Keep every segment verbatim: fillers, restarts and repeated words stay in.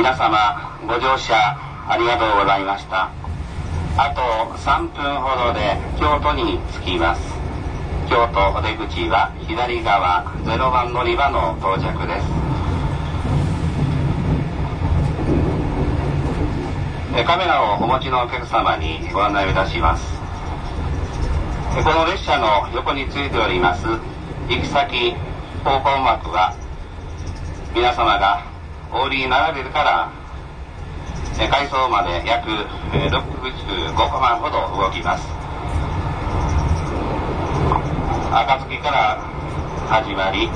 皆様ご乗車ありがとうございました。あとさんぷんほどで京都に着きます。京都お出口は左側ゼロばん乗り場の到着です。カメラをお持ちのお客様にご案内をいたします。この列車の横についております行き先方向幕は皆様がお降りになられるから改装まで約ろくじゅうごコマほど動きます。暁から始まり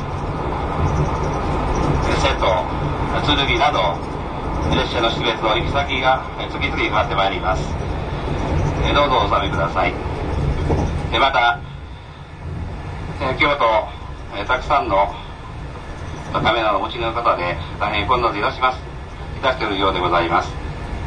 瀬戸、剣など列車の種別の行き先が次々変わってまいります。どうぞお納めください。また京都たくさんのカメラのお持ちの方で大変混雑いたしますいたしているようでございます。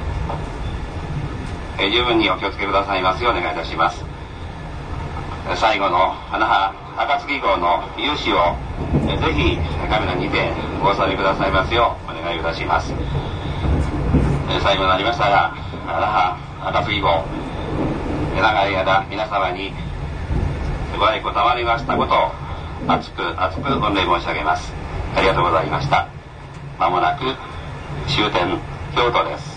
十分にお気をつけくださいますようお願いいたします。最後の那覇暁号の勇姿をぜひカメラにてご収めくださいますようお願いいたします。最後になりましたが那覇暁号長い間皆様にご愛顧賜りましたことを厚く厚く御礼申し上げます。ありがとうございました。まもなく終点京都です。